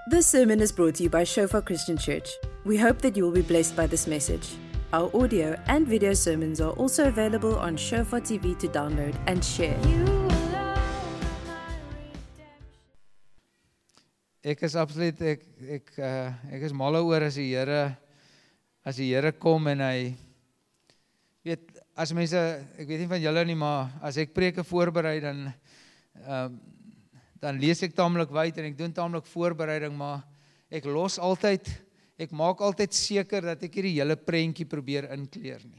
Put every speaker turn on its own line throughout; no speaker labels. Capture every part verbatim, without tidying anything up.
This sermon is brought to you by Shofar Christian Church. We hope that you will be blessed by this message. Our audio and video sermons are also available on Shofar T V to download and share.
Ek is absoluut ek ek uh, ek is mal oor as die Here as die Here kom en hy weet as mense ek weet nie van julle nie, maar as ek preke voorberei dan uh, dan lees ek taamlik wyd en ek doen taamlik voorbereiding, maar ek los altyd ek maak altyd seker dat ek hier die hele prentjie probeer inkleer nie.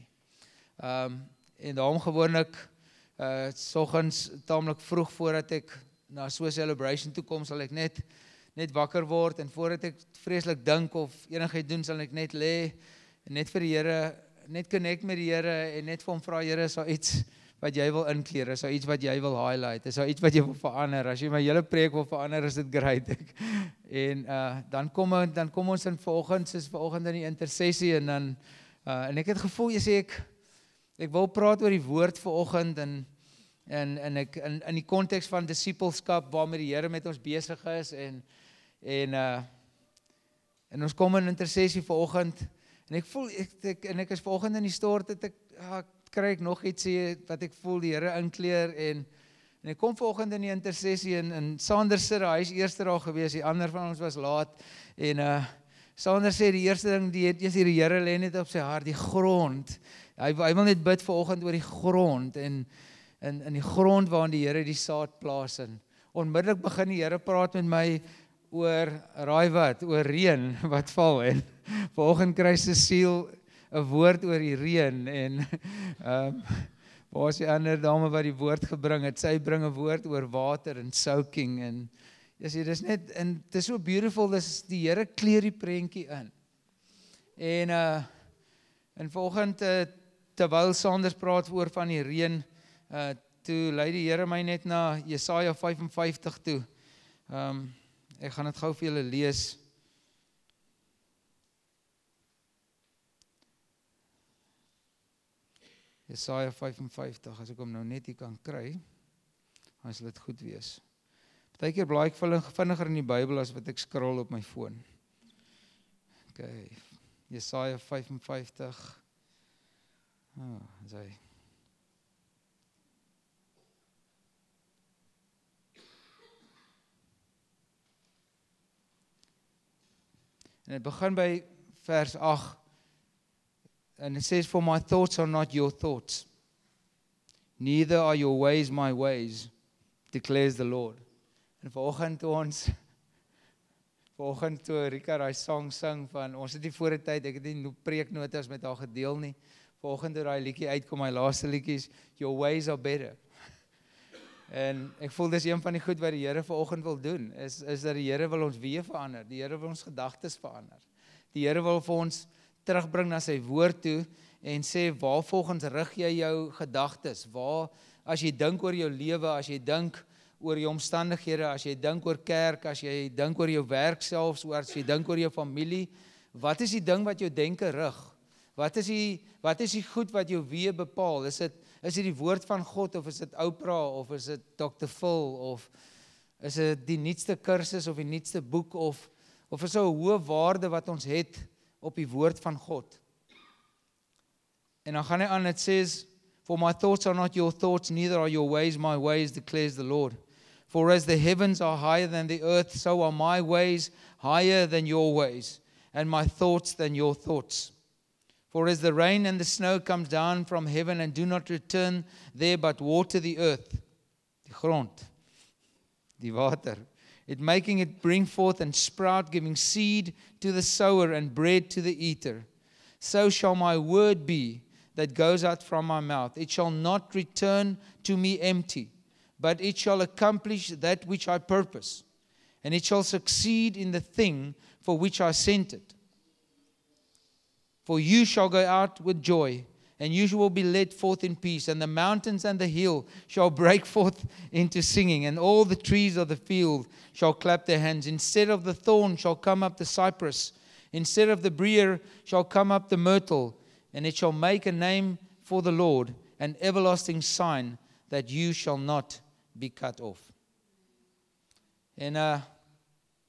Um en daarom gewoonlik uh soggens taamlik vroeg voordat ek na so 'n celebration toe kom, sal ek net net wakker word en voordat ek vreeslik dink of enigheid doen, sal ek net lê en net vir die Here, net connect met die Here en net vir hom vra, Here, is daar iets wat jy wil inkleer, is daar iets wat jy wil highlight, is daar iets wat jy wil verander, as jy my hele preek wil verander, is dit great. En uh, dan kom dan kom ons in vanoggend, soos vanoggend in die intersessie en dan uh, en ek het gevoel, jy sê ek ek wil praat oor die woord vanoggend en en en ek in in die konteks van disippelskap waarmee die Here met ons besig is en en uh en ons kom in intersessie vanoggend en ek voel ek, ek en ek is vanoggend in die stort het ek ja, kry ek nog iets hier wat ek voel die Here inkleer en en ek kom vanoggend in die intersessie en en Sander sit daar, hy is eerste daar gewees, die ander van ons was laat en uh Sander sê die eerste ding die het eers die Here lê net op sy hart, die grond. Hy hy wil net bid vanoggend oor die grond en in in die grond waarin die Here die saad plaas in. Onmiddellik begin die Here praat met my oor raai wat, oor reën wat val en vanoggend kry Cecile 'n woord oor die reën en ehm um, waar is die ander dame wat die woord gebring het, sy bring 'n woord oor water en soaking en jy sien dis net en dit is so beautiful, dis die Here kleur die prentjie in. En uh en vanoggend uh, terwyl Sanders praat oor van die reën, uh toe lei die Here my net na Jesaja vyf en vyftig toe. Ehm um, Ek gaan dit gou vir julle lees. Jesaja vyf en vyftig, as ek hom nou net hier kan kry, dan sal dit goed wees. Partykeer blaai ek vinniger in die Bybel as wat ek scroll op my foon. OK, Jesaja vyf en vyftig. Ah, is hy. En het begin by vers agt. And it says, for my thoughts are not your thoughts. Neither are your ways my ways, declares the Lord. En vanoggend toe ons, vanoggend toe Rika daai song sing van, ons het nie voor die tyd, ek het nie preeknotas met haar gedeel nie. Vanoggend toe daai liedjie uitkom, my laaste liedjies, your ways are better. En ek voel dis een van die goed wat die Here vanoggend wil doen, is, is dat die Here wil ons weë verander, die Here wil ons gedagtes verander. Die Here wil vir ons terugbring na sy woord toe en sê, waar volgens rig jy jou gedagtes? Waar, as jy dink oor jou lewe, as jy dink oor jou omstandighede, as jy dink oor kerk, as jy dink oor jou werk selfs, as jy dink oor jou familie, wat is die ding wat jou denke rig? Wat is die, wat is die goed wat jou weë bepaal? Is dit Is dit die woord van God, of is dit Oprah, of is dit dokter Phil, of is dit die nuutste kursus, of die nuutste boek, of, of is dit 'n hoë waarde wat ons het op die woord van God? En dan gaan hy aan, it says, for my thoughts are not your thoughts, neither are your ways my ways, declares the Lord. For as the heavens are higher than the earth, so are my ways higher than your ways, and my thoughts than your thoughts. For as the rain and the snow comes down from heaven and do not return there but water the earth, die grond, die water, it making it bring forth and sprout, giving seed to the sower and bread to the eater, so shall my word be that goes out from my mouth. It shall not return to me empty, but it shall accomplish that which I purpose, and it shall succeed in the thing for which I sent it. For you shall go out with joy, and you will be led forth in peace, and the mountains and the hill shall break forth into singing, and all the trees of the field shall clap their hands. Instead of the thorn shall come up the cypress, instead of the brier shall come up the myrtle, and it shall make a name for the Lord, an everlasting sign that you shall not be cut off. En uh,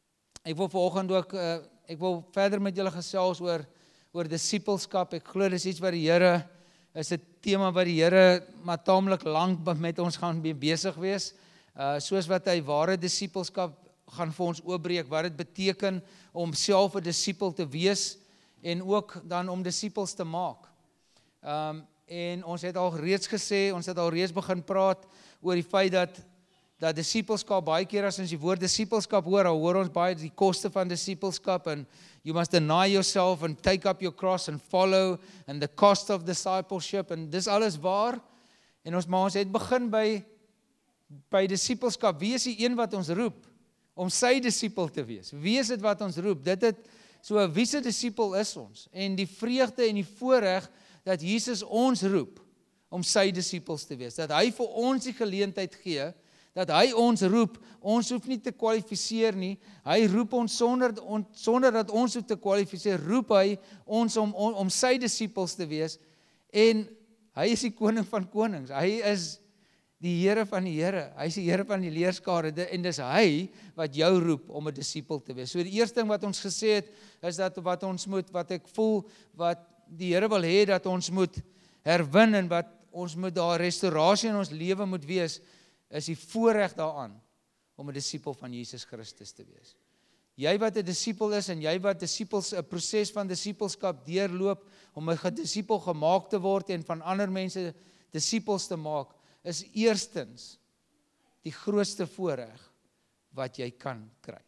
ek wil vanoggend ook, uh, ek wil verder met julle gesels oor, oor disipelskap. Ek glo dis iets wat die Here, is 'n tema wat die Here maar taamlik lank met ons gaan besig wees, uh, soos wat hy ware disipelskap gaan vir ons oopbreek, wat dit beteken om self 'n disipel te wees, en ook dan om disipels te maak. Um, en ons het al reeds gesê, ons het al reeds begin praat oor die feit dat dat disipelskap, baie keer as ons die woord disipelskap hoor, dan hoor ons baie die koste van disipelskap, en you must deny yourself and take up your cross and follow, and the cost of discipleship, en dis alles waar, en ons, maar ons het begin by, by disipelskap. Wie is die een wat ons roep, om sy disipel te wees? Wie is dit wat ons roep? Dit het, so wie se disipel is ons? En die vreugde en die voorreg, dat Jesus ons roep, om sy disipels te wees, dat hy vir ons die geleentheid gee, dat hy ons roep, ons hoef nie te kwalifiseer nie, hy roep ons sonder, on, sonder dat ons hoef te kwalifiseer, roep hy ons om, om, om sy disipels te wees, en hy is die koning van konings, hy is die Here van die Here, hy is die Here van die leerskare, en dis hy wat jou roep om 'n disipel te wees. So die eerste ding wat ons gesê het, is dat wat ons moet, wat ek voel, wat die Here wil hê, dat ons moet herwin, en wat ons moet daar restaurasie in ons lewe moet wees, is die voorreg daaraan, om 'n disipel van Jesus Christus te wees. Jy wat 'n disipel is, en jy wat disipels, 'n proses van disipelskap deurloop, om 'n disipel gemaak te word, en van ander mense disipels te maak, is eerstens die grootste voorreg wat jy kan kry.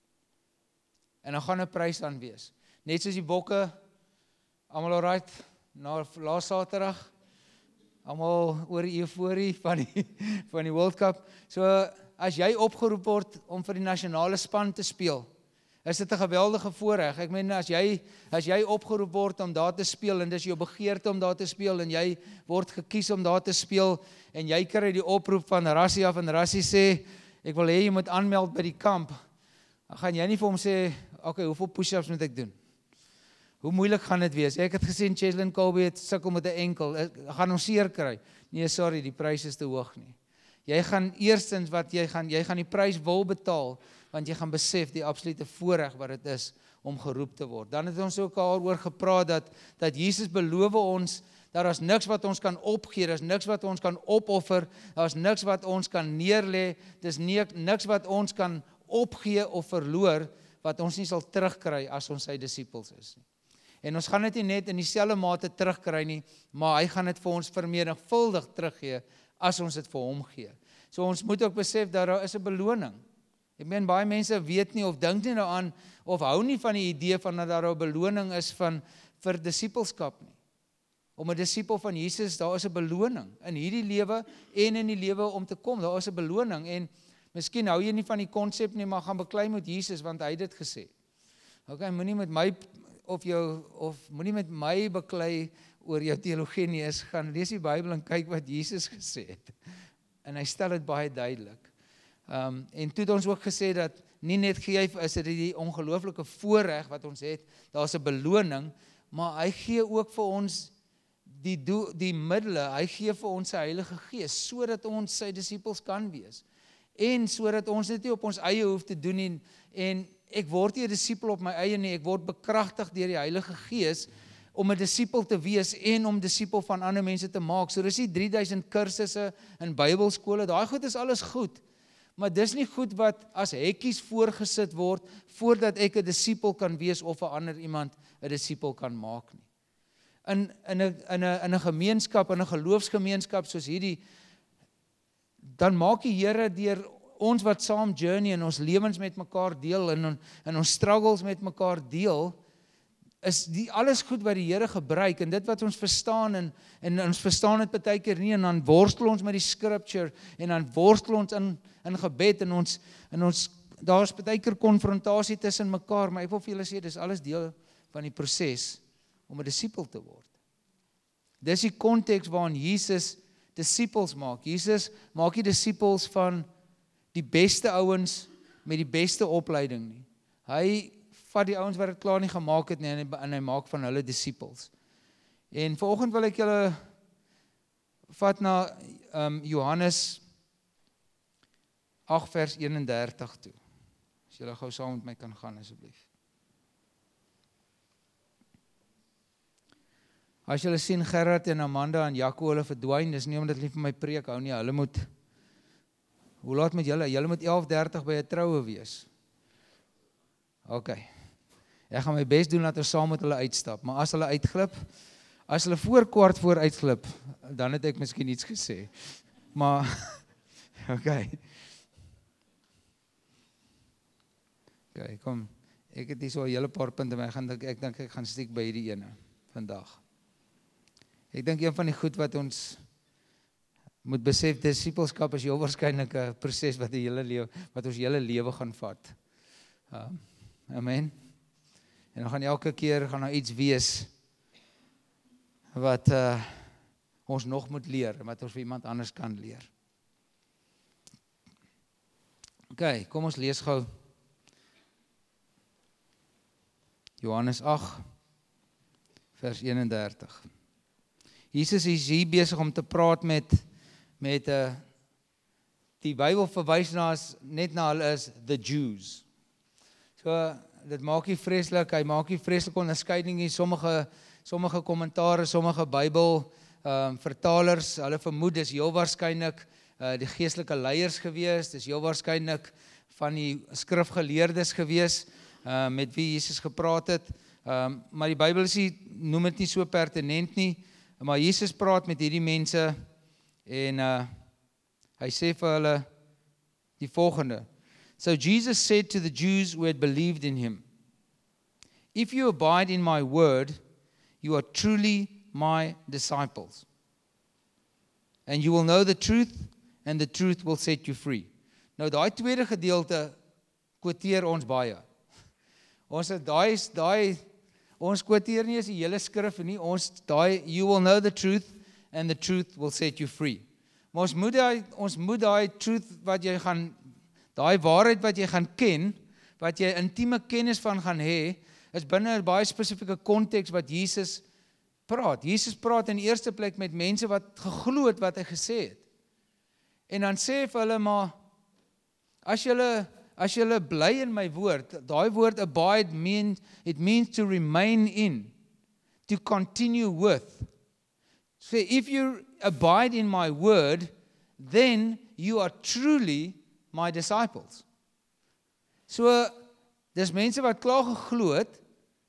En dan gaan 'n prys aan wees. Net soos die bokke, almal alright, na laas Saterdag, almal oor die euforie van die, van die World Cup. So, as jy opgeroep word om vir die nasionale span te speel, is dit 'n geweldige voorreg. Ek meen, as jy, as jy opgeroep word om daar te speel, en dis jou begeerte om daar te speel, en jy word gekies om daar te speel, en jy kry die oproep van Rassie af, en Rassie sê, ek wil hê jy moet aanmeld by die kamp, dan gaan jy nie vir hom sê, okay, hoeveel push-ups moet ek doen? Hoe moeilik gaan dit wees? Ek het gesien, Cheslin Colby het sukkel met 'n enkel, ek gaan hom seer kry. Nee, sorry, die prys is te hoog nie. Jy gaan eerstens wat jy gaan, jy gaan die prys wil betaal, want jy gaan besef die absolute voorreg wat dit is om geroep te word. Dan het ons ook al oor gepraat dat dat Jesus beloof ons dat daar's niks wat ons kan opgee, daar's niks wat ons kan opoffer, daar's niks wat ons kan neerlê, dis nie niks wat ons kan opgee of verloor wat ons nie sal terugkry as ons sy disipels is nie. En ons gaan dit nie net in dieselfde mate terugkry nie, maar hy gaan dit vir ons vermenigvuldig teruggee as ons dit vir hom gee. So ons moet ook besef dat daar is 'n beloning. Ek meen, baie mense weet nie of dink nie daaraan of hou nie van die idee van dat daar 'n beloning is van vir disipelskap nie. Om 'n disipel van Jesus, daar is 'n beloning in hierdie lewe en in die lewe om te kom. Daar is 'n beloning, en miskien hou jy nie van die konsep nie, maar gaan beklei met Jesus, want hy het dit gesê. Okay, moenie met my of jou of moenie met my beklei oor jou teologie nie, is gaan lees die Bybel en kyk wat Jesus gesê het. En hy stel dit baie duidelik. Um, en toe het ons ook gesê dat nie net gee is dit die ongelooflike voorreg wat ons het, daar is 'n beloning, maar hy gee ook vir ons die doel, die middele, hy gee vir ons sy Heilige Gees, sodat ons sy disipels kan wees. En sodat ons dit nie op ons eie hoef te doen nie, en ek word nie 'n disipel op my eie nie, ek word bekragtig deur die Heilige Gees om 'n disipel te wees en om disipel van ander mense te maak. So dis die drie duisend kursusse in Bybelskole, daai goed is alles goed. Maar dis nie goed wat as hekkies voorgesit word voordat ek 'n disipel kan wees of 'n ander iemand 'n disipel kan maak nie. In in 'n in 'n in 'n gemeenskap, in 'n geloofsgemeenskap soos hierdie, dan maak die Here deur ons wat saam journey en ons lewens met mekaar deel en en ons struggles met mekaar deel, is die alles goed wat die Here gebruik, en dit wat ons verstaan, en, en ons verstaan dit baie keer nie, en dan worstel ons met die scripture, en dan worstel ons in, in gebed, en ons, en ons daar is baie keer konfrontasie tussen mekaar, maar ek wil vir julle sê, dis alles deel van die proses om 'n disipel te word. Dis die konteks waarin Jesus disipels maak. Jesus maak nie disipels van die beste ouens met die beste opleiding nie. Hy vat die ouens wat dit klaar nie gemaak het nie, en hy, en hy maak van hulle disipels. En vanoggend wil ek julle vat na um, Johannes agt vers eenendertig toe. As julle gou saam met my kan gaan asseblief. As julle sien Gerard en Amanda en Jaco hulle verdwyn, dis nie omdat hulle nie van my preek hou nie, hulle moet, hoe laat met julle? Julle moet elf dertig by 'n troue wees. OK. Ek gaan my bes doen dat ons saam met hulle uitstap, maar as hulle uitglip, as hulle voor kwart voor uitglip, dan het ek miskien iets gesê. Maar, OK. OK, kom, ek het hier so 'n hele paar punte, maar ek gaan ek dink ek gaan stiek by hierdie ene vandag. Ek dink een van die goed wat ons moet besef, disipelskap is heel waarskynlik 'n proses wat die hele lewe, wat ons hele lewe gaan vat. Um, amen. En dan gaan elke keer gaan daar iets wees wat uh, ons nog moet leer, wat ons vir iemand anders kan leer. OK, kom ons lees gou Johannes agt vers eenendertig. Jesus is hier besig om te praat met met uh, die Bybel verwys na as, net na hulle is the Jews. So dit maak nie vreeslik, hy maak nie vreeslik onderskeiding nie. Sommige sommige kommentaare, sommige Bybel um, vertalers, hulle vermoed dis heel waarskynlik uh, die geestelike leiers gewees, dis heel waarskynlik van die skrifgeleerdes gewees uh, met wie Jesus gepraat het. Um, maar die Bybel is nie, noem dit nie so pertinent nie. Maar Jesus praat met hierdie mense en uh, hy sê vir hulle die volgende. So Jesus said to the Jews who had believed in him, if you abide in my word, you are truly my disciples. And you will know the truth, and the truth will set you free. Nou daai tweede gedeelte quoteer ons baie. Ons het daai daai Ons quoteer nie as die hele skrif nie, ons daai, you will know the truth, and the truth will set you free. Maar ons moet daai, ons moet daai truth wat jy gaan, daai waarheid wat jy gaan ken, wat jy intieme kennis van gaan hê, is binne 'n baie spesifieke konteks wat Jesus praat. Jesus praat in die eerste plek met mense wat geglo het wat hy gesê het. En dan sê vir hulle, maar as julle As julle bly in my woord, daai woord abide means, it means to remain in, to continue with. So if you abide in my word, then you are truly my disciples. So, dis mense wat klaar geglo het,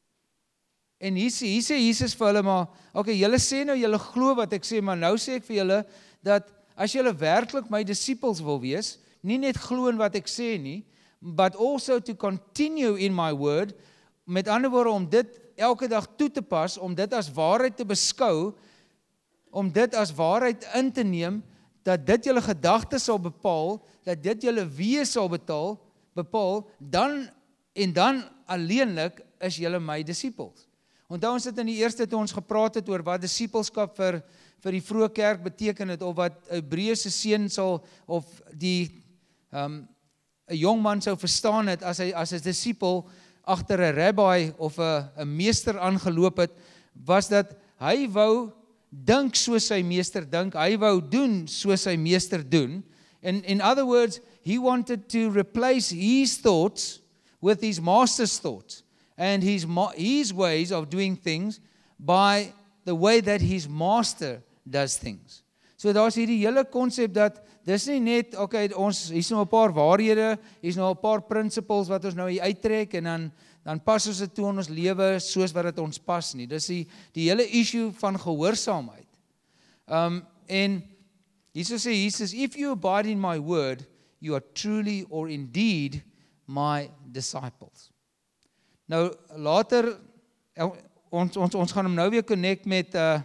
en hier sê, hier sê Jesus vir hulle, maar, okay, julle sê nou, julle glo wat ek sê, maar nou sê ek vir julle, dat as julle werklik my disciples wil wees, nie net glo in wat ek sê nie, but also to continue in my word, met ander woorde om dit elke dag toe te pas, om dit as waarheid te beskou, om dit as waarheid in te neem, dat dit julle gedagtes sal bepaal, dat dit julle wees sal betaal, bepaal, dan en dan alleenlik is julle my disciples. Onthou ons het in die eerste toe ons gepraat het oor wat disipelskap vir vir die vroeë kerk beteken het, of wat 'n Hebreëse seun sal, of die um, 'n jong man sou verstaan het, as hy as 'n disipel agter 'n rabbi of 'n 'n meester aangeloop het, was dat hy wou dink soos sy meester dink, hy wou doen soos sy meester doen. In in other words, he wanted to replace his thoughts with his master's thoughts, and his his ways of doing things by the way that his master does things. So daar's hierdie hele konsep dat dis nie net, okay, ons hier's nou 'n paar waarhede, hier's nou 'n paar principles wat ons nou hier uittrek en dan dan pas ons dit toe in ons lewe soos wat dit ons pas nie. Dis die die hele issue van gehoorsaamheid. Um en Jesus sê, Jesus, if you abide in my word, you are truly or indeed my disciples. Nou later ons ons ons gaan hom nou weer connect met uh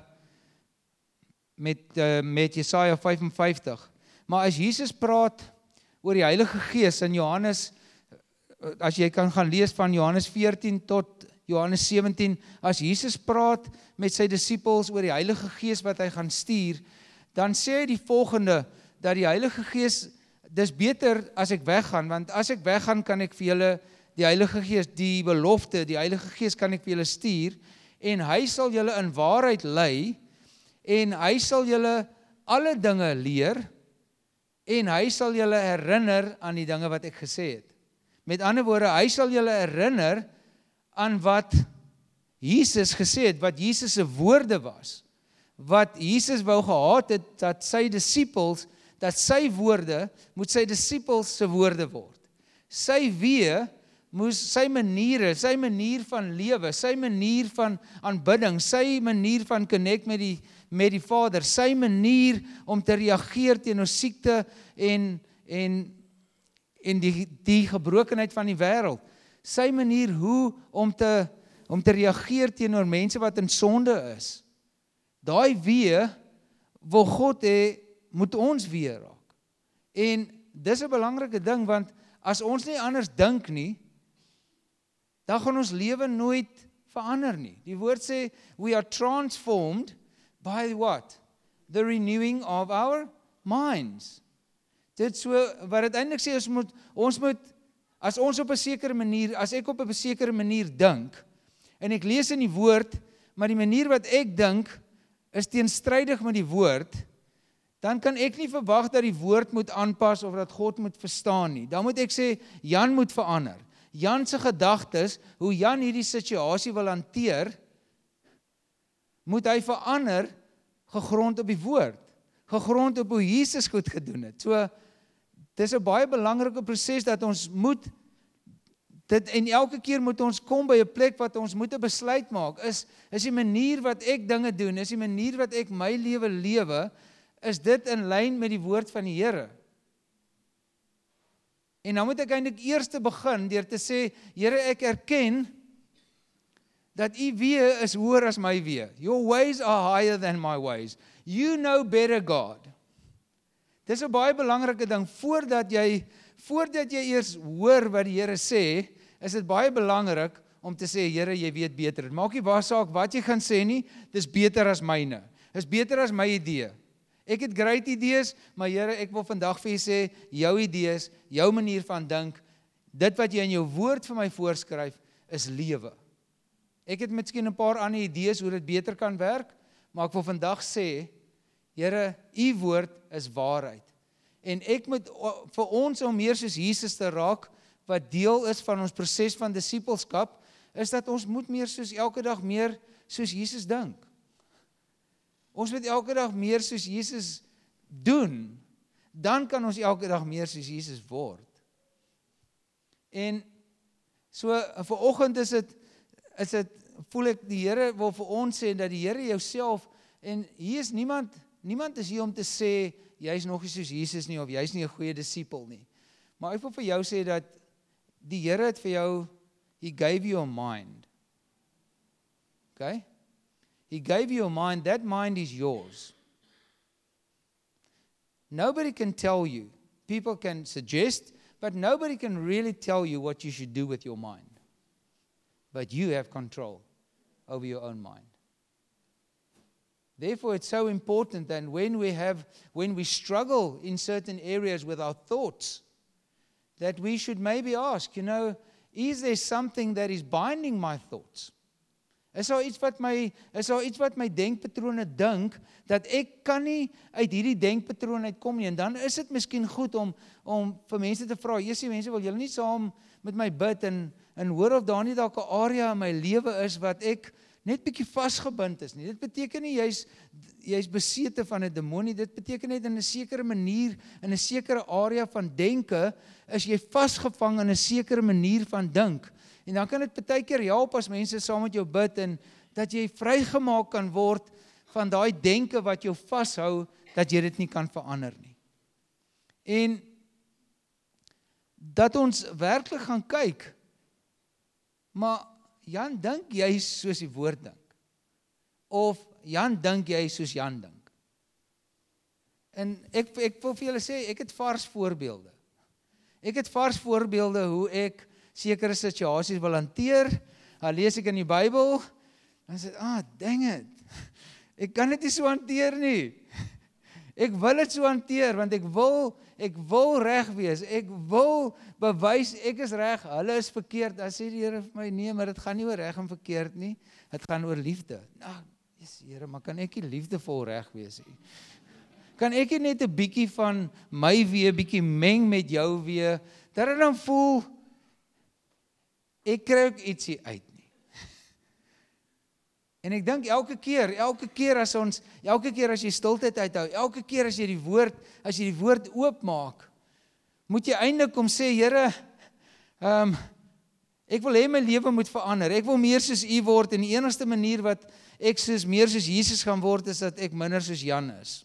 met uh, met Jesaja vyf en vyftig. Maar as Jesus praat oor die Heilige Gees in Johannes, as jy kan gaan lees van Johannes veertien tot Johannes sewentien, as Jesus praat met sy disippels oor die Heilige Gees wat hy gaan stuur, dan sê hy die volgende, dat die Heilige Gees, dis beter as ek weggaan, want as ek weggaan kan ek vir julle die Heilige Gees, die belofte, die Heilige Gees kan ek vir julle stuur, en hy sal julle in waarheid lei, en hy sal julle alle dinge leer, en hy sal julle herinner aan die dinge wat ek gesê het. Met ander woorde, hy sal julle herinner aan wat Jesus gesê het, wat Jesus se woorde was, wat Jesus wou gehad het, dat sy disippels, dat sy woorde, moet sy disippels se woorde word. Sy weë, moes sy maniere, sy manier van lewe, sy manier van aanbidding, sy manier van connect met die, met die Vader, sy manier om te reageer teenoor siekte en, en, en die, die gebrokenheid van die wêreld, sy manier hoe om te, om te reageer teenoor mense wat in sonde is. Daai weë wil God hê, moet ons weer raak. En dis 'n belangrike ding, want as ons nie anders dink nie, dan gaan ons lewe nooit verander nie. Die woord sê, we are transformed by what? The renewing of our minds. Dit so, wat dit eintlik sê, ons moet, ons moet, as ons op 'n sekere manier, as ek op 'n sekere manier dink, en ek lees in die woord, maar die manier wat ek dink, is teenstrydig met die woord, dan kan ek nie verwag dat die woord moet aanpas, of dat God moet verstaan nie. Dan moet ek sê, Jan moet verander. Jan se gedagtes, hoe Jan hierdie situasie wil hanteer, moet hy verander, gegrond op die woord, gegrond op hoe Jesus goed gedoen het. So, dis 'n baie belangrike proses, dat ons moet, dit, en elke keer moet ons kom by 'n plek, wat ons moet 'n besluit maak, is, is die manier wat ek dinge doen, is die manier wat ek my lewe lewe, is dit in lyn met die woord van die Here. En dan moet ek eintlik eers te begin, deur te sê, Here, ek erken, dat u weë is hoër as my weë. Your ways are higher than my ways. You know better, God. Dis 'n baie belangrike ding, voordat jy, voordat jy eers hoor wat die Here sê, is dit baie belangrik om te sê, Here, jy weet beter. Dit maak nie waar saak wat jy gaan sê nie, dis beter as myne. Dis beter as my idee. Ek het great idees, maar Here, ek wil vandag vir jy sê, jou idees, jou manier van dink, dit wat jy in jou woord vir my voorskryf, is lewe. Ek het miskien 'n paar ander idees hoe dit beter kan werk, maar ek wil vandag sê, Here, u woord is waarheid. En ek moet vir ons om meer soos Jesus te raak, wat deel is van ons proses van disippelskap, is dat ons moet meer soos elke dag meer soos Jesus dink. Ons moet elke dag meer soos Jesus doen, dan kan ons elke dag meer soos Jesus word. En so, vir oggend is dit, is dit, voel ek, die Here wil vir ons sê, dat die Here jouself, en hier is niemand, niemand is hier om te sê, jy is nog nie soos Jesus nie, of jy is nie 'n goeie disipel nie. Maar ek wil vir jou sê, dat die Here het vir jou, He gave you a mind. Okay? He gave you a mind, that mind is yours. Nobody can tell you, people can suggest, but nobody can really tell you what you should do with your mind. But you have control over your own mind. Therefore, it's so important that when we have, when we struggle in certain areas with our thoughts, that we should maybe ask, you know, is there something that is binding my thoughts? Is daar iets wat my, is daar iets wat my denkpatrone dink, dat ek kan nie uit hierdie denkpatroon uitkom nie, en dan is dit miskien goed om, om vir mense te vra, Jessie, mense, wil julle nie saam met my bid, en, en hoor of daar nie dalk 'n area in my lewe is, wat ek net bietjie vasgebind is nie. Dit beteken nie, jy's, jy's besete van 'n demonie, dit beteken net in 'n sekere manier, in 'n sekere area van denke, is jy vasgevang in 'n sekere manier van dink. En dan kan dit baie keer help as mense saam met jou bid, en dat jy vrygemaak kan word van daai denke wat jou vashou, dat jy dit nie kan verander nie. En dat ons werklik gaan kyk, maar Jan, dink jy soos die woord dink? Of Jan, dink jy soos Jan dink? En ek, ek wil vir julle sê, ek het vars voorbeelde. Ek het vars voorbeelde hoe ek sekere situasies wil hanteer, dan lees ek in die Bybel, dan sê ek, ah, dang it, ek kan dit nie so hanteer nie. Ek wil dit so hanteer, want ek wil, ek wil reg wees, ek wil bewys, ek is reg, hulle is verkeerd, dan sê die Here vir my, nee, maar dit gaan nie oor reg en verkeerd nie, dit gaan oor liefde. Nou, yes, Here, maar kan ek nie liefdevol reg wees nie? Kan ek nie net 'n bietjie van my wee, bietjie meng met jou wee, dat dit dan voel, ek kry ook ietsie uit nie. En ek dink elke keer, elke keer as ons, elke keer as jy stiltyd uithou, elke keer as jy die woord, as jy die woord oopmaak, moet jy eintlik kom sê, Here, ehm um, ek wil hê my lewe moet verander. Ek wil meer soos U word en die enigste manier wat ek soos meer soos Jesus gaan word is dat ek minder soos Jan is.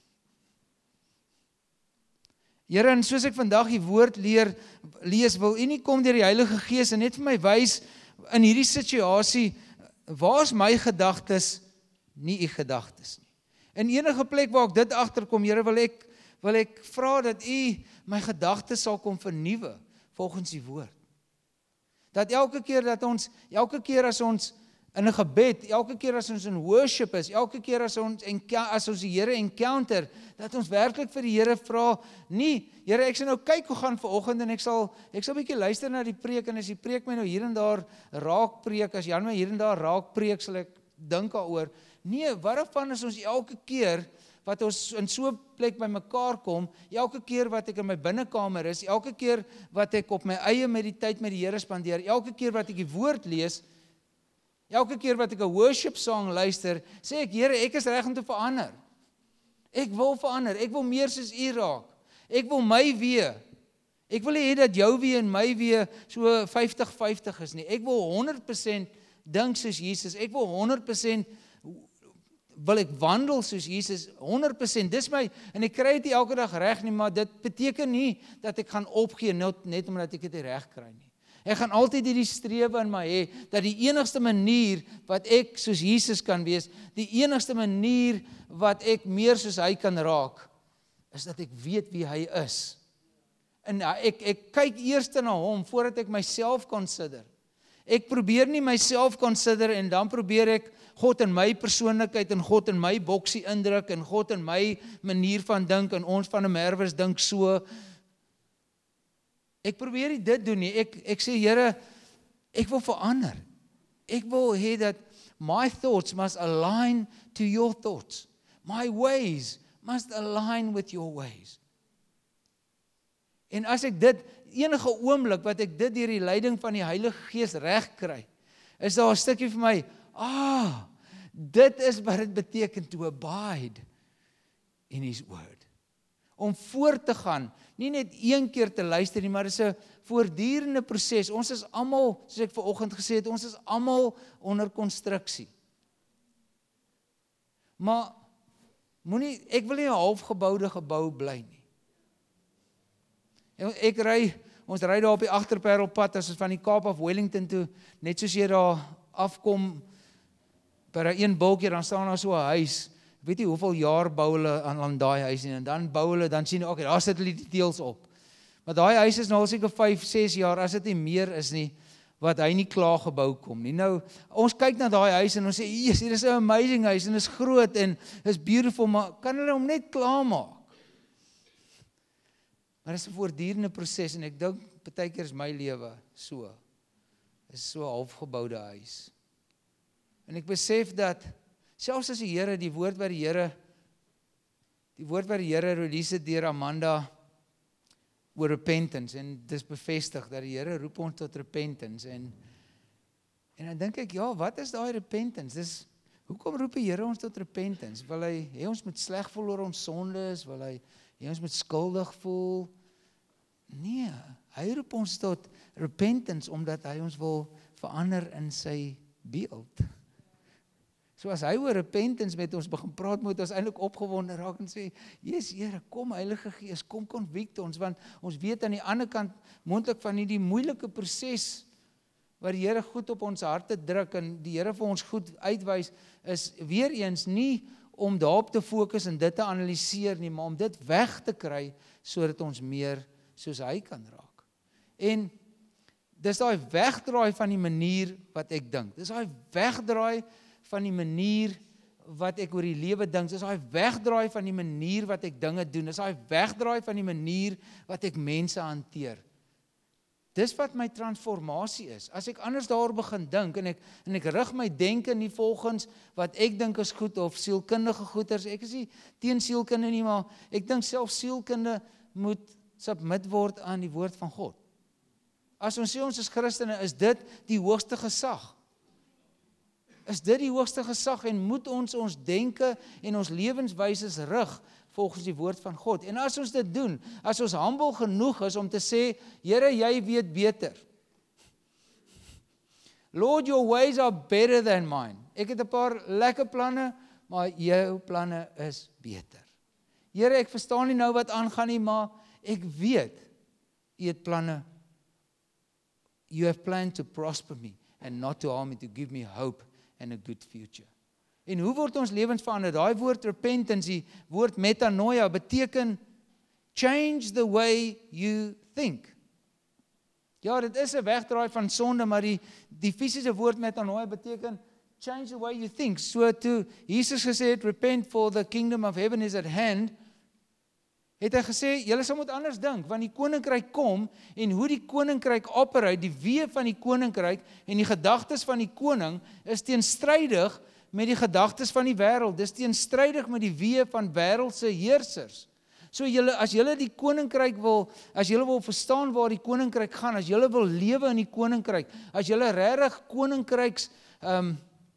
Here, en soos ek vandag die woord leer lees, wil U nie kom deur die Heilige Gees en net vir my wys in hierdie situasie, waar is my gedagtes, nie U gedagtes nie. In enige plek waar ek dit agterkom, Here, wil ek wil ek vra dat U my gedagtes sal kom vernuwe volgens die woord. Dat elke keer dat ons, elke keer as ons in 'n gebed, elke keer as ons in worship is, elke keer as ons as ons die Here encounter, dat ons werklik vir die Here vra, nie, Here, ek sal nou kyk hoe gaan vanoggend en ek sal ek sal 'n bietjie luister na die preek en as die preek my nou hier en daar raak preek, as Jan my hier en daar raak preek, sal ek dink daaroor. Nee, waarvan is ons elke keer wat ons in so 'n plek by mekaar kom, elke keer wat ek in my binnekamer is, elke keer wat ek op my eie met die tyd met die Here spandeer, elke keer wat ek die woord lees, elke keer wat ek 'n worship song luister, sê ek, Here, ek is reg om te verander. Ek wil verander, ek wil meer soos U raak. Ek wil my wee. Ek wil nie hê dat jou wee en my wee so vyftig vyftig is nie. Ek wil honderd persent dink soos Jesus. Ek wil honderd persent wil ek wandel soos Jesus, honderd persent, dis my, en ek kry dit nie elke dag reg nie, maar dit beteken nie dat ek gaan opgee, net, net omdat ek dit nie reg kry nie. Ek gaan altyd hierdie strewe in my hê, dat die enigste manier wat ek soos Jesus kan wees, die enigste manier wat ek meer soos hy kan raak, is dat ek weet wie hy is. En ek, ek kyk eers na hom, voordat ek myself consider. Ek probeer nie myself consider, en dan probeer ek God in my persoonlikheid, en God in my boksie indruk, en God in my manier van dink, en ons van die Merwers dink so. Ek probeer nie dit doen nie, ek, ek sê, Here, ek wil verander. Ek wil hê dat my thoughts must align to your thoughts. My ways must align with your ways. En as ek dit, enige oomblik wat ek dit deur die leiding van die Heilige Gees reg kry, is daar 'n stukkie vir my, ah, dit is wat dit beteken to abide in His word. Om voort te gaan, nie net een keer te luister nie, maar dit is 'n voortdurende proses. Ons is almal, soos ek vanoggend gesê het, ons is almal onder konstruksie. Maar moenie, ek wil nie 'n halfgeboude gebou bly nie. Ek ry, ons ry daar op die agterparelpad as ons van die Kaap af Wellington toe, net soos jy daar afkom by daai een bultjie, dan staan daar so 'n huis. Ek weet nie hoeveel jaar bou hulle aan, aan daai huis nie, en dan bou hulle, dan sien jy, okay, daar sit hulle die teëls op. Maar daai huis is nou al seker vyf, ses jaar, as dit nie meer is nie, wat hy nie klaar gebou kom nie. Nou, ons kyk na daai huis en ons sê, yes, hier is 'n amazing huis, en is groot, en is beautiful, maar kan hulle hom net klaar maak? Maar dit is 'n voortdurende proses, en ek dink, partykeer is my lewe so. Is so 'n halfgeboude huis. En ek besef dat, selfs as die Here, die woord wat die Here, die woord wat die Here release het deur Amanda, oor repentance, en dis bevestig, dat die Here roep ons tot repentance, en, en dan dink ek, ja, wat is daai repentance? Dis, hoekom roep die Here ons tot repentance? Wil hy hê ons moet sleg voel oor ons sondes? Wil hy hê ons moet skuldig voel? Nee, hy roep ons tot repentance, omdat hy ons wil verander in sy beeld. So as hy oor repentance met ons begin praat, moet ons eintlik opgewonde raak en sê, Jesus Here, kom Heilige Gees, kom convict ons, want ons weet aan die ander kant, moontlik van hierdie moeilike proses, waar die Here goed op ons harte druk, en die Here vir ons goed uitwys, is weer eens nie om daarop te fokus en dit te analiseer nie, maar om dit weg te kry, sodat ons meer soos hy kan raak. En dis daai wegdraai van die manier wat ek dink. Dis daai wegdraai van die manier wat ek oor die lewe dink. Dis daai wegdraai van die manier wat ek dinge doen. Dis daai wegdraai van die manier wat ek mense hanteer. Dis wat my transformasie is. As ek anders daaroor begin dink, en ek, en ek rig my denke nie volgens wat ek dink is goed, of sielkundige goeders, ek is nie teen sielkunde nie, maar ek dink self sielkunde moet submit word aan die woord van God. as ons sê ons is Christene, is dit die hoogste gesag. Is dit die hoogste gesag en moet ons ons denke en ons lewenswyses rig volgens die woord van God. En as ons dit doen, as ons humble genoeg is om te sê, Here, jy weet beter. Lord, your ways are better than mine. Ek het 'n paar lekker planne, maar jou planne is beter. Here, ek verstaan nie nou wat aangaan nie, maar ek weet, U het planne. You have planned to prosper me and not to harm me, to give me hope and a good future. En hoe word ons lewens verander? Daai woord repentance, die woord metanoia, beteken change the way you think. Ja, dit is 'n wegdraai van sonde, maar die, die fisiese woord metanoia beteken change the way you think. So toe Jesus gesê het, repent for the kingdom of heaven is at hand, het hy gesê, julle sal moet anders dink, want die koninkryk kom, en hoe die koninkryk operate, die wee van die koninkryk, en die gedagtes van die koning, is teenstrydig met die gedagtes van die wêreld, dis teenstrydig met die wee van wêreldse heersers. So julle, as julle die koninkryk wil, as julle wil verstaan waar die koninkryk gaan, as julle wil lewe in die koninkryk, as julle regtig koninkryks, um,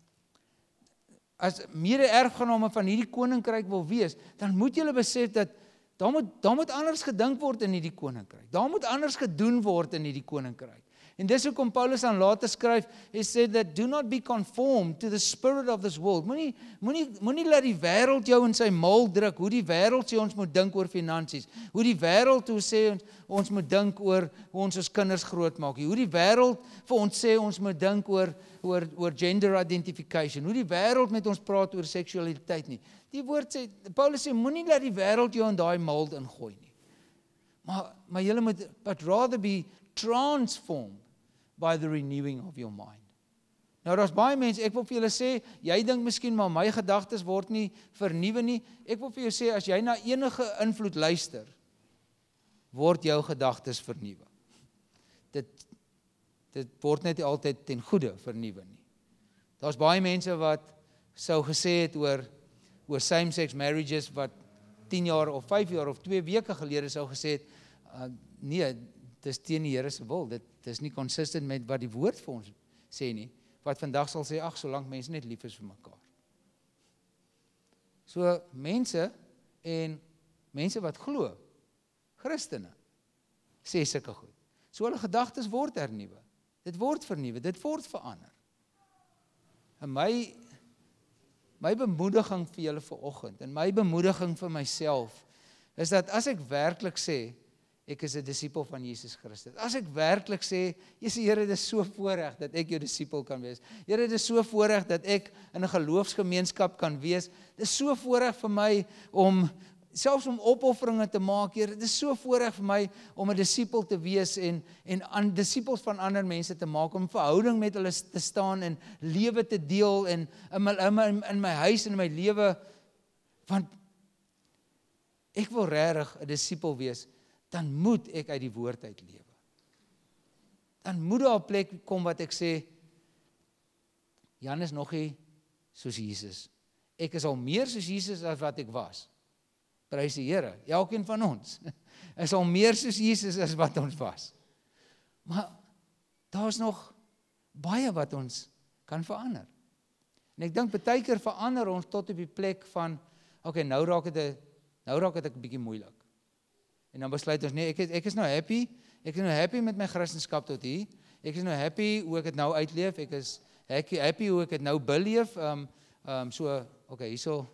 as mede-erfgename van hierdie koninkryk wil wees, dan moet julle besef dat Daar moet, daar moet anders gedink word in hierdie koninkryk. Daar moet anders gedoen word in hierdie koninkryk. En dis hoekom Paulus aan later skryf, hy sê that do not be conformed to the spirit of this world. Moenie moenie moenie laat die wêreld jou in sy mal druk, hoe die wêreld sê ons moet dink oor finansies, hoe die wêreld hoe sê ons ons moet dink oor hoe ons ons kinders grootmaak, hoe die wêreld vir ons sê ons moet dink oor oor oor gender identification, hoe die wêreld met ons praat oor seksualiteit nie. Die woord sê, Paulus sê, moenie laat die wêreld jou in daai mold ingooi nie. Maar, maar julle moet, but rather be transformed by the renewing of your mind. Nou, daar's baie mense, ek wil vir julle sê, jy dink miskien, maar my gedagtes word nie vernuwe nie. Ek wil vir jou sê, as jy na enige invloed luister, word jou gedagtes vernuwe. Dit, dit word net altyd ten goeie vernuwe nie. Daar's baie mense wat sou gesê het oor oor same-sex marriages wat tien jaar of vyf jaar of twee weke gelede sou gesê het, uh, nee, dis teen die Here se wil, dit is nie consistent met wat die woord vir ons sê nie, wat vandag sal sê, ag, solank mense net lief is vir mekaar. So, mense en mense wat glo, Christene, sê sulke goed. So hulle gedagtes word hernuwe, dit word vernuwe, dit word verander. En my My bemoediging vir julle vanoggend en my bemoediging vir myself is dat as ek werklik sê ek is 'n disipel van Jesus Christus. As ek werklik sê, Jesus Here, dit is so voorreg dat ek jou disipel kan wees. Here, dit is so voorreg dat ek in 'n geloofsgemeenskap kan wees. Dit is so voorreg vir my om selfs om opofferinge te maak, Here. Dit is so voorreg vir my om 'n disipel te wees en en aan disipels van ander mense te maak, om verhouding met hulle te staan en lewe te deel en in my in my, in my huis en in my lewe, want ek wil regtig 'n disipel wees, dan moet ek uit die woord uit lewe. Dan moet daar 'n plek kom wat ek sê, Jan is nog nie soos Jesus. Ek is al meer soos Jesus as wat ek was. Prys die Here, elkeen van ons is al meer soos Jesus as wat ons was. Maar daar is nog baie wat ons kan verander. En ek dink baie keer verander ons tot op die plek van, okay, nou raak dit nou raak dit 'n bietjie moeilik. En dan besluit ons, nee, ek is, ek is nou happy, ek is nou happy met my Christendom tot hier, ek is nou happy hoe ek dit nou uitleef, ek is happy, happy hoe ek dit nou beleef, um, um, so, okay, hierso,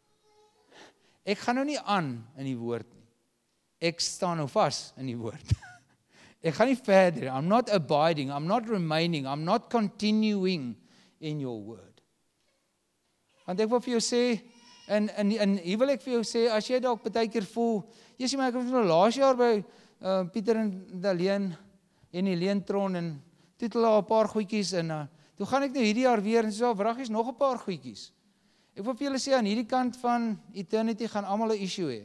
ek gaan nou nie aan in die woord nie. Ek staan nou vas in die woord. Ek gaan nie verder. I'm not abiding, I'm not remaining, I'm not continuing in your word. Want ek wil vir jou sê, en, en, en hier wil ek vir jou sê, as jy dalk baie keer voel, jy sê maar ek was nou laas jaar by uh, Pieter en Daleen en Helene Tron en toe het hulle al 'n paar goedjies en uh, toe gaan ek nou hierdie jaar weer en so wraggies nog 'n paar goedjies. Ek wil vir julle sê, aan hierdie kant van eternity gaan almal 'n issue hê.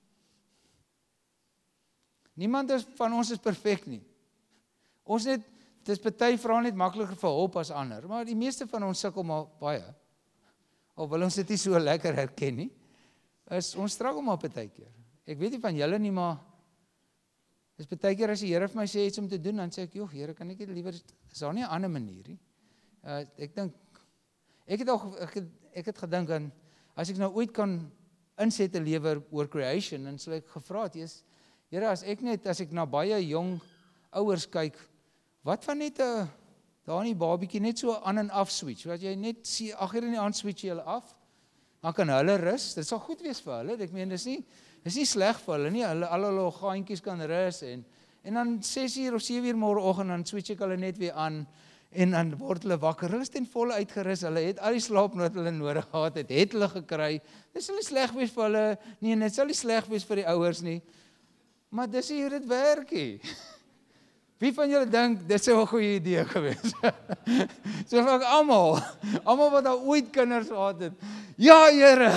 Niemand is, van ons is perfek nie. Ons net, dis party vra net makliker vir hulp as ander, maar die meeste van ons sukkel maar baie. Of wil ons dit nie so lekker herken nie, is ons struggle maar partykeer. Ek weet nie van julle nie, maar Dis baie keer as die Here vir my sê iets om te doen, dan sê ek, "Joh, Here, kan ek dit liewer is daar nie 'n ander manier nie." Uh, ek dink ek het al ek het, ek het gedink aan as ek nou ooit kan insette lewer oor creation, dan sal ek gevra het, "Jesus, Here, as ek net as ek na baie jong ouers kyk, wat van net 'n daar in die babietjie net so aan en af switch, wat jy net sien ag hier in die aand switch jy hulle af, dan kan hulle rus. Dit sal goed wees vir hulle. Ek meen dis nie dis nie sleg vir hulle nie. Hulle al hulle gaantjies kan rus en en dan ses uur of sewe uur môreoggend dan switch ek hulle net weer aan en dan word hulle wakker. Hulle is ten volle uitgerus. Hulle het al die slaap wat hulle nodig gehad het, het hulle gekry. Dis nie sleg wees vir hulle nie en dit sal nie sleg wees vir die ouers nie. Maar dis nie hoe dit werk nie. Wie van julle dink dit sou 'n goeie idee gewees? So vir almal, almal wat al ooit kinders gehad het. Ja, Here.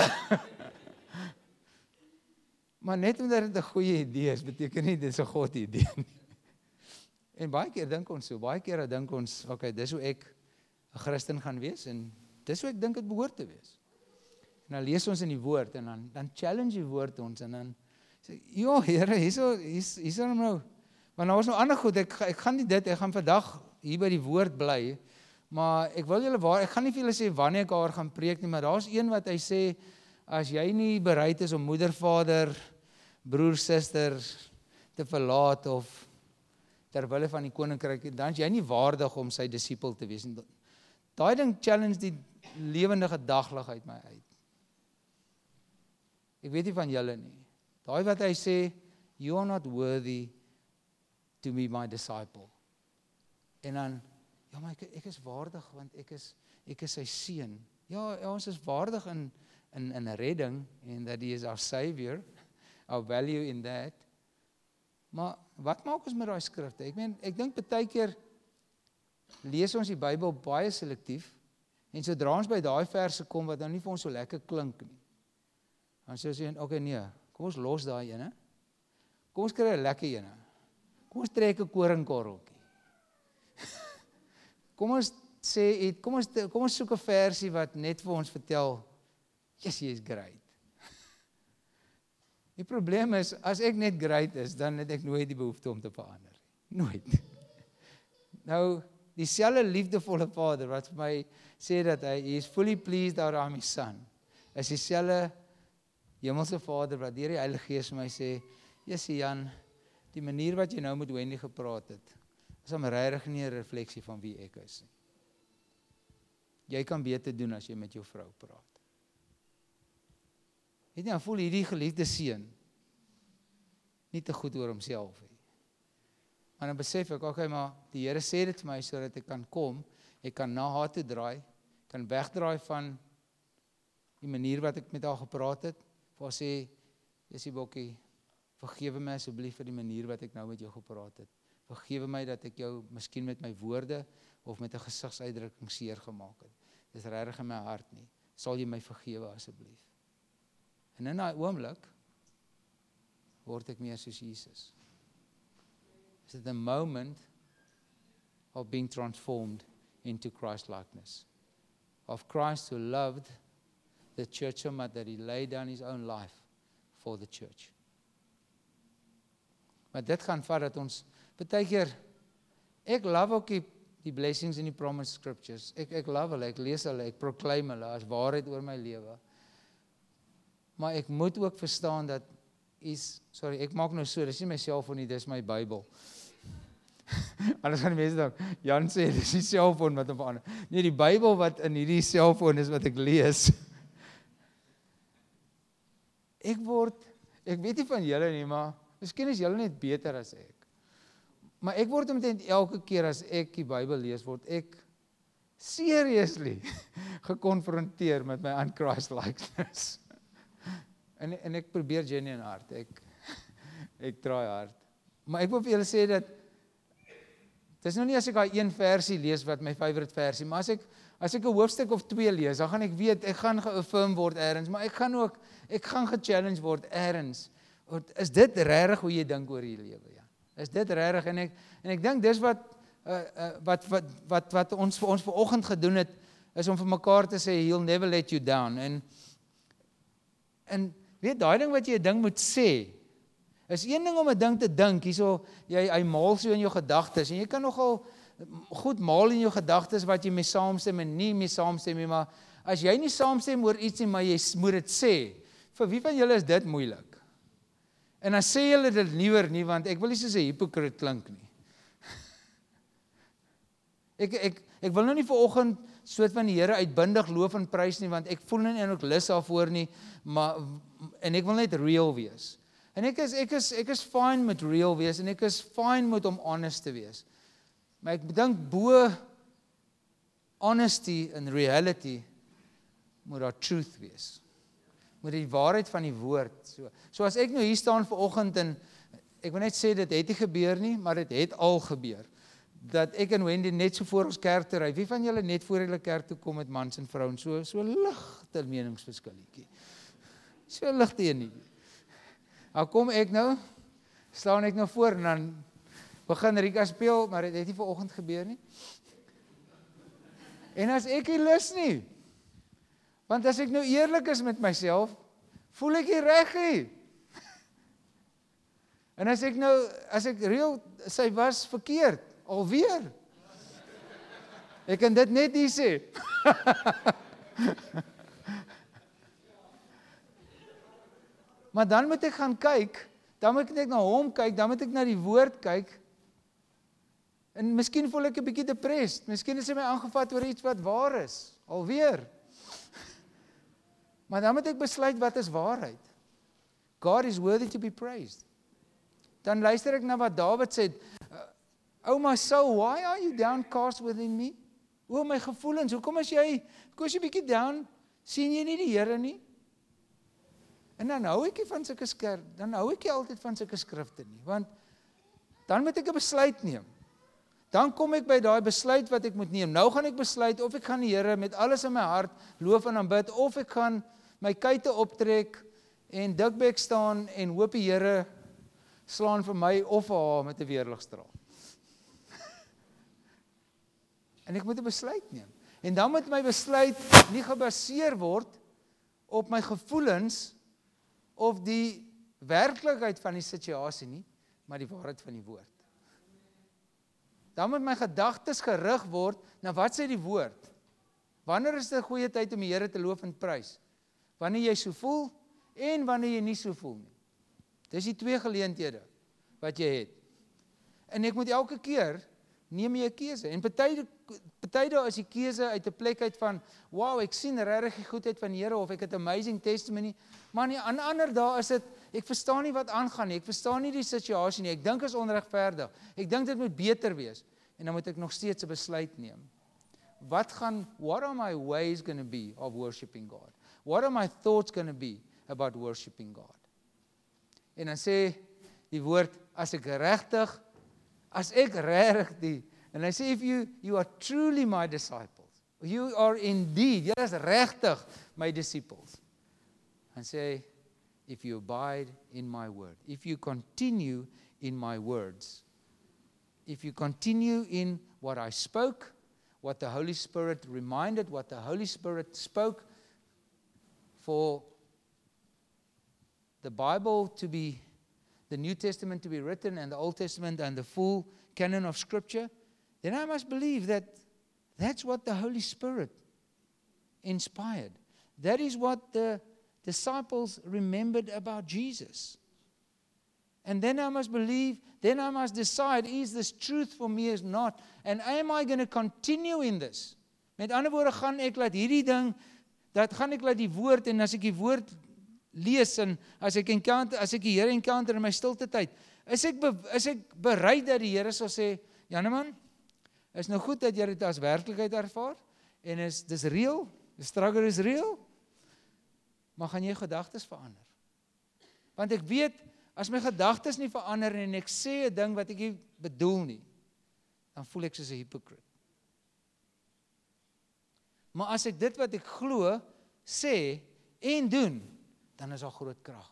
Maar net omdat dit 'n goeie idee is, beteken nie dit is 'n God idee nie. En baie keer dink ons so, baie keer dink ons, okay, dis hoe ek 'n Christen gaan wees en dis hoe ek dink dit behoort te wees. En dan lees ons in die woord en dan dan challenge die woord ons en dan sê, "Ja, Here, hierso hier's hier's nou maar nou is nou ander goed, ek, ek gaan nie dit, ek gaan vandag hier by die woord bly, maar ek wil julle waar, ek gaan nie vir julle sê wanneer ek haar gaan preek nie, maar daar's een wat hy sê, as jy nie bereid is om moeder, vader, broer, suster te verlaat of terwille van die koninkryk, dan is jy nie waardig om sy disipel te wees. Daai ding challenge die lewendige dagligheid my uit. Ek weet nie van julle nie. Daai wat hy sê, you are not worthy to be my disciple. En dan, ja, maar ek, ek is waardig, want ek is, ek is sy seun. Ja, ja, ons is waardig in, in, in redding, en that he is our savior, our value in that. Maar wat maak ons met daai skrifte? Ek meen, ek dink baie keer lees ons die Bybel baie selektief, en sodra ons by daai verse kom, wat nou nie vir ons so lekker klink nie, dan sê ons, oké okay, nee, kom ons los daai ene, kom ons kry 'n lekker ene, kom ons trek 'n koringkorreltjie, kom ons sê, kom ons, kom ons soek 'n versie wat net vir ons vertel, yes, he is great. Die probleem is, as ek net great is, dan het ek nooit die behoefte om te verander. Nooit. Nou, dieselfde liefdevolle Vader, wat vir my sê dat hy he is fully pleased that I am his son, is dieselfde hemelse Vader, wat deur die Heilige Gees vir my sê, Jessie Jan, die manier wat jy nou met Wendy gepraat het, is om regtig nie 'n refleksie van wie ek is. Jy kan beter doen as jy met jou vrou praat. Weet jy, dan voel hierdie geliefde seun nie te goed oor homself nie. Maar dan besef ek, okay, maar die Here sê dit vir my sodat ek kan kom, ek kan na haar toe draai, kan wegdraai van die manier wat ek met haar gepraat het, vir haar sê, Jessie Bokkie, vergewe my asseblief vir die manier wat ek nou met jou gepraat het. Vergewe my dat ek jou miskien met my woorde of met 'n gesigsuitdrukking seer gemaak het. Dis regtig in my hart nie. Sal jy my vergewe asseblief? En in daai oomblik word ek meer soos Jesus. It's the moment of being transformed into Christ-likeness. Of Christ who loved the church so much that he laid down his own life for the church. Maar dit gaan vat dat ons, baie keer, ek love ook die, die blessings in die promised scriptures. Ek, ek love hulle, ek lees hulle, ek proclaim hulle as waarheid oor my lewe. Maar ek moet ook verstaan dat is, sorry, ek maak nou so, dis nie my selfoon nie, dis my Bybel. Anders gaan die mense dan, Jan sê, dis die selfoon wat hom verander. Nee, die Bybel wat in hierdie selfoon is wat ek lees. Ek word, ek weet nie van julle nie, maar miskien is julle net beter as ek. Maar ek word omtrent elke keer as ek die Bybel lees, word ek seriously gekonfronteer met my unchrist-likeness. En, en ek probeer genuine hard, ek, ek draai hard. Maar ek wil vir julle sê dat, dit is nou nie as ek daai een versie lees wat my favorite versie, maar as ek, as ek 'n hoofstuk of twee lees, dan gaan ek weet, ek gaan ge-affirm word ergens, maar ek gaan ook, ek gaan ge-challenge word ergens. Is dit regtig hoe jy dink oor die lewe? Ja? Is dit regtig? En ek, en ek dink dis wat, uh, uh, wat, wat, wat, wat ons vir ons vanoggend gedoen het, is om vir mekaar te sê, he'll never let you down. En, en weet, daai ding wat jy 'n ding moet sê, Is een ding om 'n ding te dink, hierso jy hy maal so in jou gedagtes en jy kan nogal goed maal in jou gedagtes wat jy mee saamstem en nie mee saamstem nie, maar as jy nie saamstem oor iets nie, maar jy moet dit sê, vir wie van julle is dit moeilik? En dan sê julle dit liewer nie, want ek wil nie soos 'n hipokrit klink nie. Ek ek ek wil nou nie vanoggend soort van die Here uitbundig loof en prys nie, want ek voel nie en ook lus daarvoor nie, maar en ek wil net real wees. En ek is ek is ek is fine met real wees en ek is fine met om honest te wees. Maar ek dink bo honesty en reality moet daar truth wees. Moet die waarheid van die woord. So, so as ek nou hier staan vanoggend en ek wil net sê dit het nie gebeur nie, maar dit het al gebeur. Dat ek en Wendy net so voor ons kerk te ry. Wie van julle net voor julle kerk toe kom met mans en vrouens so so ligte meningsverskilletjie. So ligte een nie. Nou kom ek nou, staan ek nou voor en dan begin Rika speel, maar dit het nie vanoggend gebeur nie. En as ek nie lus nie, want as ek nou eerlik is met myself, voel ek nie reg nie. En as ek nou, as ek reël, sy was verkeerd, alweer. Ek kan dit net nie sê. Maar dan moet ek gaan kyk, dan moet ek na hom kyk, dan moet ek na die woord kyk, en miskien voel ek 'n bietjie depressed, miskien is hy my aangevat oor iets wat waar is, alweer. Maar dan moet ek besluit wat is waarheid. God is worthy to be praised. Dan luister ek na wat Dawid sê, "O my soul, why are you downcast within me?" O my gevoelens, hoekom as jy, hoekom is jy bietjie down, sien jy nie die Here nie? En dan hou ek nie van sulke skrif, dan hou ek nie altyd van sulke skrifte nie, want dan moet ek 'n besluit neem. Dan kom ek by daai besluit wat ek moet neem. Nou gaan ek besluit of ek gaan die Here met alles in my hart loof en aanbid, of ek gaan my kuite optrek en dikbek staan en hoop die Here slaan vir my of vir haar met 'n weerligstraal. En ek moet 'n besluit neem. En dan moet my besluit nie gebaseer word op my gevoelens of die werklikheid van die situasie nie, maar die waarheid van die woord. Dan moet my gedagtes gerig word na wat sê die woord. Wanneer is dit 'n goeie tyd om die Here te loof en prys? Wanneer jy so voel en wanneer jy nie so voel nie. Dis die twee geleenthede wat jy het. En ek moet elke keer neem jy 'n keuse. En party party daar is die keuse uit 'n plek uit van, wow, ek sien regtig die goedheid van die Here of ek het amazing testimony, maar nie aan ander daar is dit, ek verstaan nie wat aangaan nie, ek verstaan nie die situasie nie, ek dink is onregverdig, ek dink dit moet beter wees, en dan moet ek nog steeds 'n besluit neem. Wat gaan, what are my ways going to be of worshiping God? What are my thoughts going to be about worshiping God? En dan sê die woord, as ek regtig, as ek regtig die, en hy sê, if you, you are truly my disciples, you are indeed, jy is regtig my disciples, en sê, if you abide in my word, if you continue in my words, if you continue in what I spoke, what the Holy Spirit reminded, what the Holy Spirit spoke, for the Bible to be, the New Testament to be written, and the Old Testament and the full canon of Scripture, then I must believe that that's what the Holy Spirit inspired. That is what the disciples remembered about Jesus. And then I must believe, then I must decide, is this truth for me or not? And am I going to continue in this? Met ander woorde, gaan ek laat hierdie ding, dat gaan ek laat die woord, en as ek die woord lees, en as ek encounter, as ek die Here encounter in my stilte tyd, is ek, be, is ek bereid dat die Here sal sê, Janeman, is nou goed dat jy dit as werklikheid ervaar, en is, dis real, die struggle is real, maar gaan jy gedagtes verander? Want ek weet, as my gedagtes nie verander, en ek sê 'n ding wat ek nie bedoel nie, dan voel ek soos 'n hypocrite. Maar as ek dit wat ek glo, sê, en doen, dan is daar groot krag.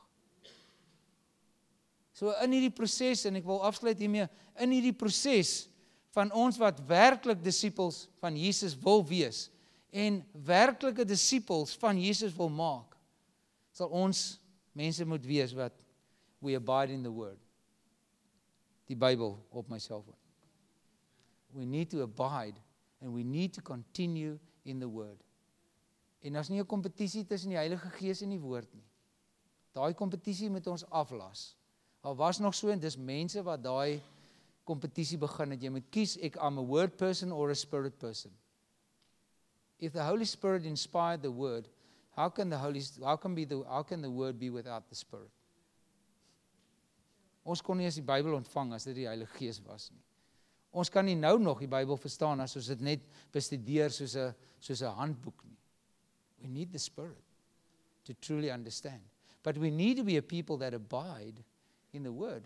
So in hierdie proses, en ek wil afsluit hiermee, in hierdie proses van ons wat werklik disippels van Jesus wil wees, en werklike disippels van Jesus wil maak, sal ons mense moet wees wat we abide in the word. Die Bybel op my selfoon. We need to abide and we need to continue in the word. En as nie 'n kompetisie tussen die Heilige Gees en die woord nie. Daai kompetisie moet ons aflas. Al was nog so en dis mense wat daai kompetisie begin het. Jy moet kies, ek am a word person or a spirit person. If the Holy Spirit inspired the word, how can the Holy how can be the how can the word be without the Spirit? Ons kon nie eens die Bybel ontvang as dit die Heilige Gees was nie. Ons kan nie nou nog die Bybel verstaan as ons dit net bestudeer soos 'n soos 'n handboek nie. We need the Spirit to truly understand. But we need to be a people that abide in the word.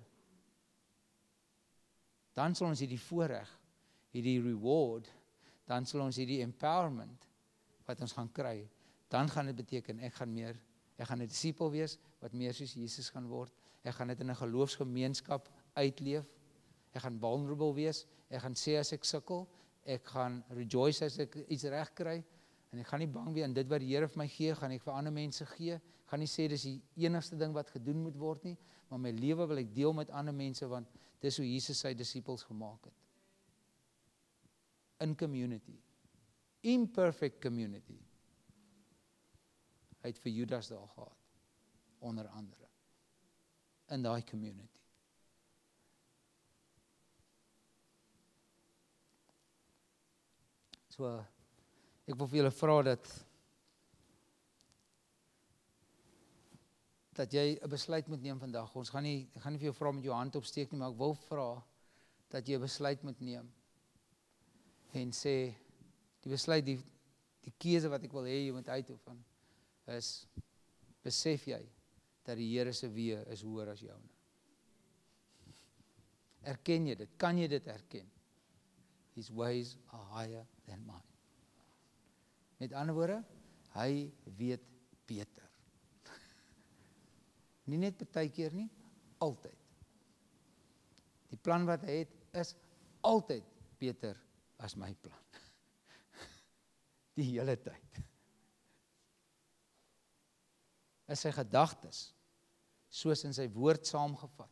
Dan sal ons hierdie voorreg, hierdie reward, dan sal ons hierdie empowerment wat ons gaan kry. Dan gaan dit beteken ek gaan meer, ek gaan 'n disipel wees wat meer soos Jesus gaan word. Ek gaan dit in 'n geloofsgemeenskap uitleef. Ek gaan vulnerable wees. Ek gaan sê as ek sukkel, ek gaan rejoice as ek iets reg kry en ek gaan nie bang wees in dit wat die Here vir my gee, gaan ek vir ander mense gee. Ek gaan nie sê dis die enigste ding wat gedoen moet word nie, maar my lewe wil ek deel met ander mense want dis hoe Jesus sy disippels gemaak het. In community. Imperfect community. Hy het vir Judas daar gehad, onder andere, in daai community. So, ek wil vir julle vra dat, dat jy 'n besluit moet neem vandag. Ons gaan nie, ek gaan nie vir jou vra met jou hand opsteek nie, maar ek wil vra, dat jy 'n besluit moet neem, en sê, die besluit, die, die keuse wat ek wil hê, jy moet uitoefen, is, besef jy, dat die Here se weë is hoër as joune. Erken jy dit? Kan jy dit erken? His ways are higher than mine. Met ander woorde, hy weet beter. Nie net partykeer nie, altyd. Die plan wat hy het, is altyd beter as my plan. Die hele tyd. Is sy gedagtes, soos in sy woord saamgevat.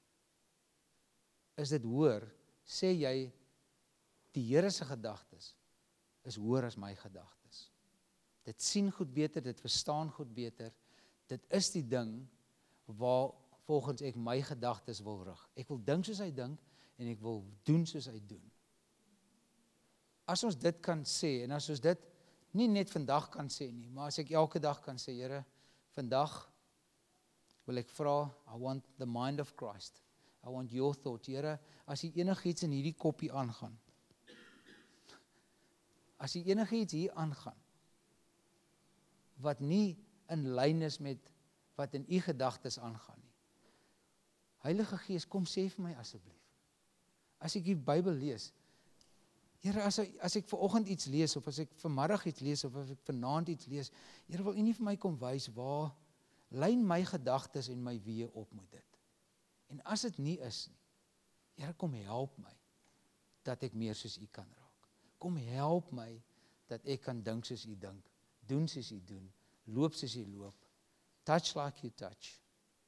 Is dit hoor, sê jy, die Here se gedagtes is hoër as my gedagtes. Dit sien goed beter, dit verstaan goed beter. Dit is die ding waar volgens ek my gedagtes wil rig. Ek wil dink soos hy dink en ek wil doen soos hy doen. As ons dit kan sê en as ons dit nie net vandag kan sê nie, maar as ek elke dag kan sê, Here, vandag wil ek vra, I want the mind of Christ. I want your thought, Here, as jy enigiets in hierdie koppie aangaan, as jy enigiets hier aangaan, wat nie in lyn is met wat in u gedagtes aangaan nie. Heilige Gees, kom sê vir my asseblief. As ek die Bybel lees, Here, as, as ek vanoggend iets lees, of as ek vanmiddag iets lees, of as ek vanaand iets lees, Here, wil u nie vir my kom wys waar lyn my gedagtes en my weë op met dit. En as dit nie is nie, Here, kom help my, dat ek meer soos u kan raak. Kom help my, dat ek kan dink soos u dink, doen soos u doen, loop soos u loop, touch like you touch.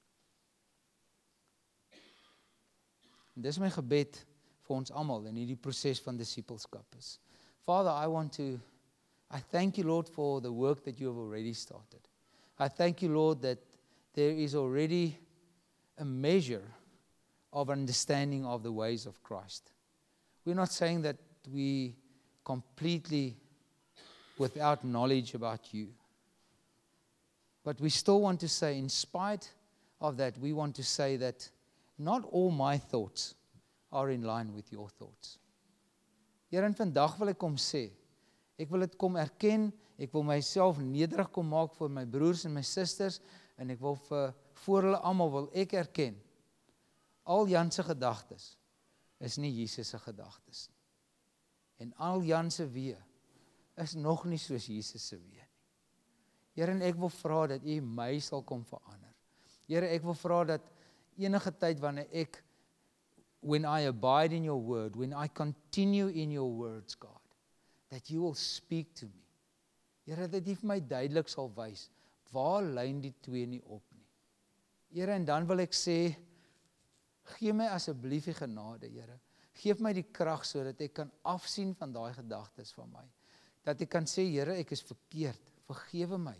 En dis my gebed vir ons almal in hierdie proses van disipelskap is. Father, I want to, I thank you, Lord, for the work that you have already started. I thank you, Lord, that there is already a measure of understanding of the ways of Christ. We're not saying that we completely without knowledge about you. But we still want to say, in spite of that, we want to say that not all my thoughts are in line with your thoughts. Here, en vandag wil ek kom sê, ek wil dit kom erken, ek wil myself nederig kom maak vir my broers en my susters, en ek wil vir, voor hulle almal wil ek erken, al Jan se gedagtes is nie Jesus se gedagtes nie. En al Jan se weë is nog nie soos Jesus se weë nie. Here, en ek wil vra dat u my sal kom verander. Here, ek wil vra dat enige tyd wanneer ek, when I abide in your word, when I continue in your words, God, that you will speak to me. Here, dat u vir my duidelik sal wys, waar lyn die twee nie op nie. Here, en dan wil ek sê, gee my asseblief die genade, Here. Geef my die krag sodat ek kan afsien van daai gedagtes van my. Dat ek kan sê, Here, ek is verkeerd, vergewe my.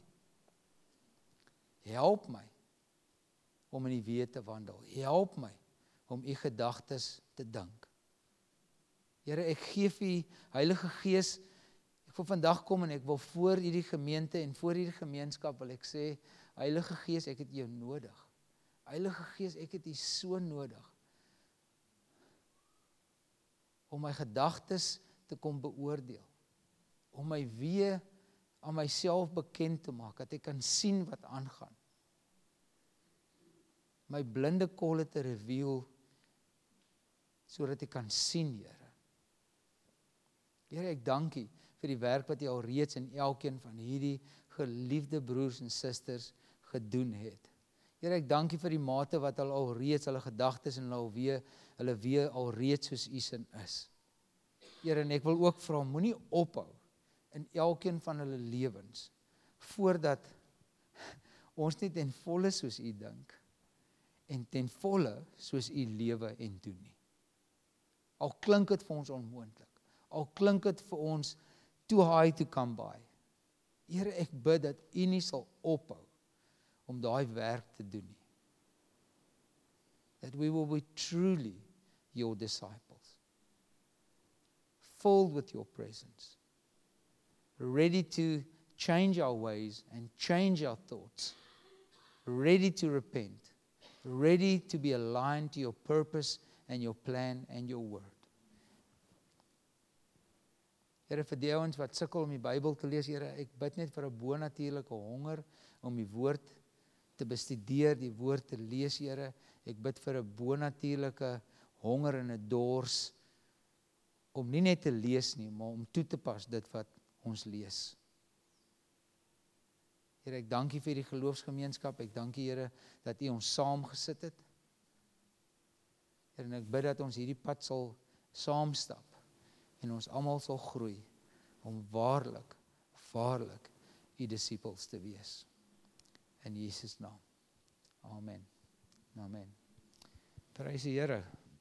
Help my om in die weë te wandel. Help my om u gedagtes te dink. Here, ek gee vir u Heilige Gees, ek wil vandag kom en ek wil voor hierdie gemeente en voor hierdie gemeenskap wil ek sê, Heilige Gees, ek het u nodig. Heilige Gees, ek het u so nodig om my gedagtes te kom beoordeel, om my weë aan myself bekend te maak, dat ek kan sien wat aangaan. My blinde kolle te reveal, sodat ek kan sien, Here. Here, ek dank u vir die werk wat u al reeds in elkeen van hierdie geliefde broers en susters gedoen het. Here, ek dank u vir die mate wat al al reeds hulle gedagtes en hulle weer, hulle weer al reeds soos u sin is. Here, en ek wil ook vra, moenie ophou in elkeen van hulle lewens, voordat ons nie ten volle soos u dink, en ten volle soos u lewe en doen nie. Al klink dit vir ons onmoontlik, al klink dit vir ons too high to come by. Here, ek bid dat u nie sal ophou om daai werk te doen nie. That we will be truly your disciples, filled with your presence, ready to change our ways and change our thoughts, ready to repent, ready to be aligned to your purpose and your plan and your word. Here, vir die ouens wat sukkel om die Bybel te lees, Here, ek bid net vir 'n bonatuurlike honger om die woord te bestudeer, die woord te lees, Here. Ek bid vir 'n bonatuurlike honger en 'n dors om nie net te lees nie, maar om toe te pas dit wat ons lees. Here, ek dank u vir die geloofsgemeenskap, ek dank u, Here, dat u ons saam gesit het. Here, en ek bid dat ons hierdie pad sal saamstap en ons almal sal groei om waarlik, waarlik u disippels te wees. In Jesus naam. Amen. Amen. Prys die Here.